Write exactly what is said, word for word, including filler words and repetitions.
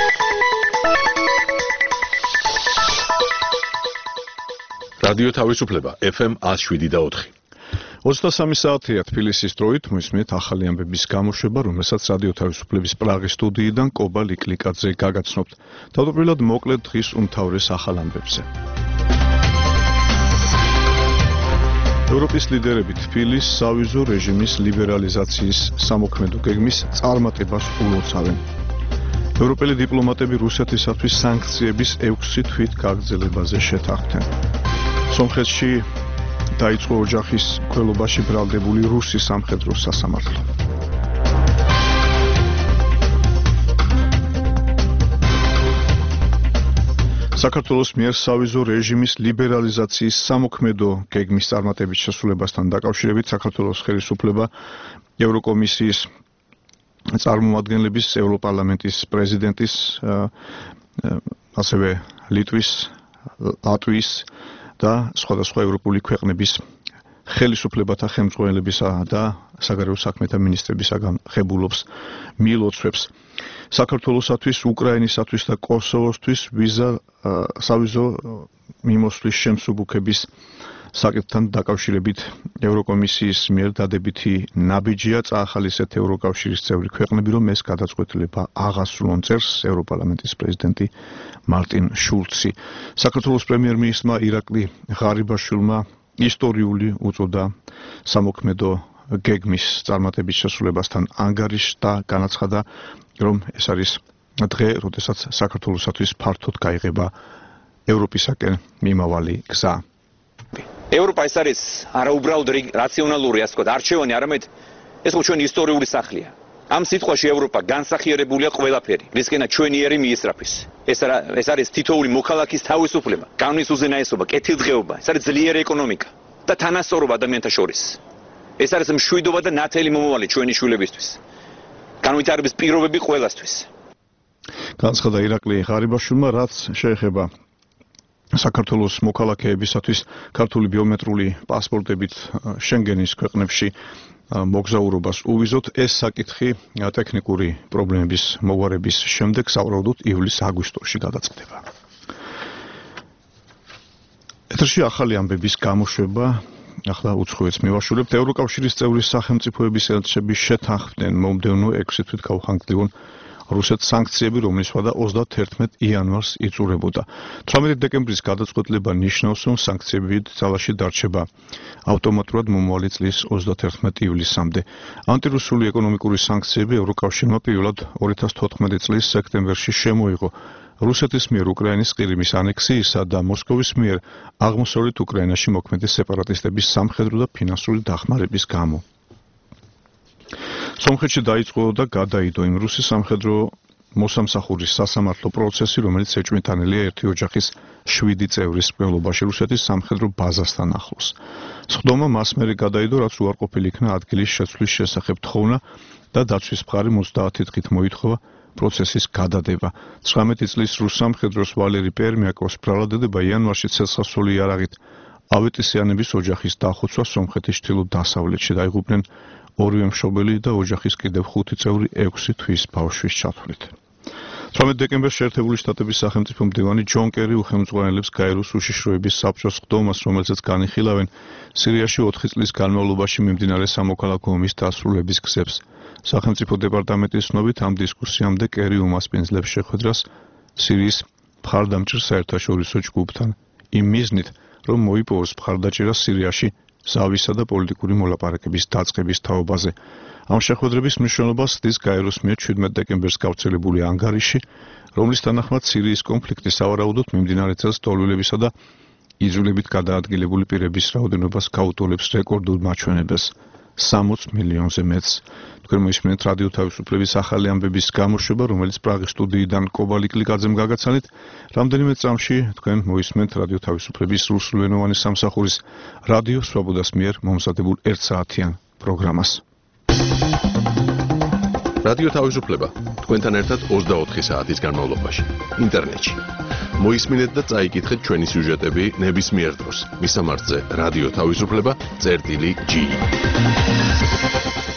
რადიო თავისუფლება ეფ ემ one oh seven და four. ოცდასამი საათია თბილისის დროით მოისმენთ ახალი ამბების გამოშვება, რომელსაც რადიო თავისუფლების პრაღის სტუდიიდან კობა ლიკლიკაძე გაგაცნობთ. თავდაპირველად მოკლედ დღის უმთავრეს ახალ ამბებზე. ევროპის ლიდერები თბილის სავიზო რეჟიმის ლიბერალიზაციის სამოქმედო გეგმის წარმატებას ულოცავენ. ევროპელი დიპლომატები რუსეთისათვის სანქციების ექვსი თვით გაგრძელებაზე შეთანხმდნენ. სომხეთში დაიწყო ოჯახის მკვლელობაში ბრალდებული რუსი სამხედრო სასამართლო. საქართველოს მიერ სავიზო რეჟიმის ლიბერალიზაციის სამოქმედო გეგმის წარმატების შესრულებასთან დაკავშირებით საქართველოს ხელისუფლება ევროკომისიის წარმომადგენლების, ევროპარლამენტის პრეზიდენტის, ასევე ლიტვის, ლატვიის და სხვადასხვა ევროპული ქვეყნების ხელისუფლებათა ხელმძღვანელებისა და საგარეო საქმეთა მინისტრებისაგან ღებულობს მილოცვებს. საქართველოსათვის, უკრაინისათვის და კოსოვოსთვის ვიზა სავიზო მიმოსვლის შემსუბუქების საკითხთან დაკავშირებით ევროკომისიის მიერ დადებითი ნაბიჯია წაახალისეთ ევროკავშირის წევრი ქვეყნები, რომ ეს გადაწყვეტილება აღასრულონ, წერს ევროპარლამენტის პრეზიდენტი მარტინ შულცი. საქართველოს პრემიერ-მინისტრმა ირაკლი ღარიბაშვილმა ისტორიული უწოდა სამოქმედო გეგმის წარმატების შესრულებასთან ანგარიშს და განაცხადა, რომ ეს არის დღე, როდესაც საქართველოსათვის ფართოდ გაიღება ევროპისაკენ მიმავალი გზა. ევროპა ეს არის არაუბრალოდ რაციონალური, ასე ვთქვათ, არჩევანი, არამედ ეს ჩვენი ისტორიული სახლია. ამ სიტყვაში ევროპა განსახიერებულია ყველაფერი, რისკენაც ჩვენი ერი მიისწრაფის. ეს ეს არის თითოეული მოქალაქის თავისუფლება, კანონის უზენაესობა, კეთილდღეობა, ეს არის ძლიერი ეკონომიკა და თანასწორობა ადამიანთა შორის. ეს არის მშვიდობა და ნათელი მომავალი ჩვენი შვილებისთვის. განვითარების პირობები ყველასთვის. განცხადა ირაკლი ღარიბაშვილმა, რაც შეეხება საქართველოს მოქალაქეებისათვის ქართული ბიომეტრიული პასპორტებით შენგენის ქვეყნებში მოგზაურობას უვიზოთ, ეს საკითხი ტექნიკური პრობლემების მოგვარების შემდეგ სავარაუდოდ ივლის-აგვისტოში გადაწყდება. ეთერში ახალი ამბების გამოშვება, ახლა უცხოეთს მივაშურებთ. ევროკავშირის წევრი სახელმწიფოების ელჩები შეთანხმდნენ მომდევნო ექვსი თვით გაუხანგრძლივონ რუსეთს სანქციები, რომლის ვადა ოცდაათერთმეტ იანვარს იწურებოდა. თვრამეტი დეკემბრის გადაწყვეტილება ნიშნავს, რომ სანქციები ძალაში დარჩება ავტომატურად მომავალი წლის ოცდაათერთმეტ ივლისამდე. ანტირუსული ეკონომიკური სანქციები ევროკავშირმა პირველად ორი ათას თოთხმეტი წლის სექტემბერში შემოიღო რუსეთის მიერ უკრაინის ყირიმის ანექსიისა და მოსკოვის მიერ აღმოსავლეთ უკრაინაში მოქმედი სეპარატისტების სამხედრო და ფინანსური დახმარების გამო. სომხეთში დაიწყო და გადაიდო იმ რუსი სამხედრო მოსამსახურის სასამართლო პროცესი, რომელიც ეჭვმიტანილია ერთი ოჯახის შვიდი წევრის მკვლელობაში რუსეთის სამხედრო ბაზასთან ახლოს. სხდომა მას მერე გადაიდო, რაც უარყოფილი იქნა ადგილის შეცვლის შესახებ თხოვნა და დაცვის მხარი ოცდაათი დღით მოითხოვა პროცესის გადადება. ცხრამეტი წლის რუს სამხედროს ვალერი პერმიაკოს ბრალადდება იანვარში ცეცხლსასროლი იარაღით ავეტისიანების ოჯახის დახოცვა სომხეთის ჩრდილო-დასავლეთში დაიღუპნენ ორივე მშობელი და ოჯახის კიდევ ხუთი წევრი ექვსი თვის ბავშვის ჩათვლით. თვრამეტი დეკემბერს შეერთებული შტატების სახელმწიფო მდივანი ჯონ კერი უხელმძღვანელებს გაეროს უშიშროების საბჭოს სხდომას, რომელზეც განიხილავენ სირიაში ოთხი წლის განმავლობაში მიმდინარე სამოქალაქო ომის დასრულების გზებს. სახელმწიფო დეპარტამენტის ცნობით ამ დისკუსიამდე კერი უმასპინძლებს შეხვედრას სირიის მხარდამჭერ საერთაშორისო ჯგუფთან იმ მიზნით, რომ მოიპოვოს მხარდაჭერა სირიაში ზავისა და პოლიტიკური მოლაპარაკების დაწყების თაობაზე. ამ შეხვედრების მნიშვნელობას ხდის გაეროს მიერ შვიდმეტ დეკემბერს გავრცელებული ანგარიში, რომლის თანახმად სირიის კონფლიქტი სავარაუდოდ მიმდინარე წელს ტოლვილებისა და იძულებით გადაადგილებული პირების რაოდენობას გაუტოლებს რეკორდულ მაჩვენებელს სამოც მილიონზე მეტს. თქვენ მოისმენთ რადიო თავისუფლების ახალი ამბების გამოშვება, რომელიც პრაღის სტუდიიდან კობა ლიკლიკაძემ გაგაცანით. რამდენიმე წამში თქვენ მოისმენთ რადიო თავისუფლების რუსულენოვანი სამსახურის რადიო სვაბოდას მიერ მომზადებულ ერთ საათიან პროგრამას. რადიო თავისუფლება თქვენთან ერთად ოცდაოთხი საათის განმავლობაში ინტერნეტში. მოისმინეთ და წაიკითხეთ ჩვენი სიუჟეტები ნებისმიერ დროს. მისამართზე რადიო თავისუფლება წერტილი ჯი.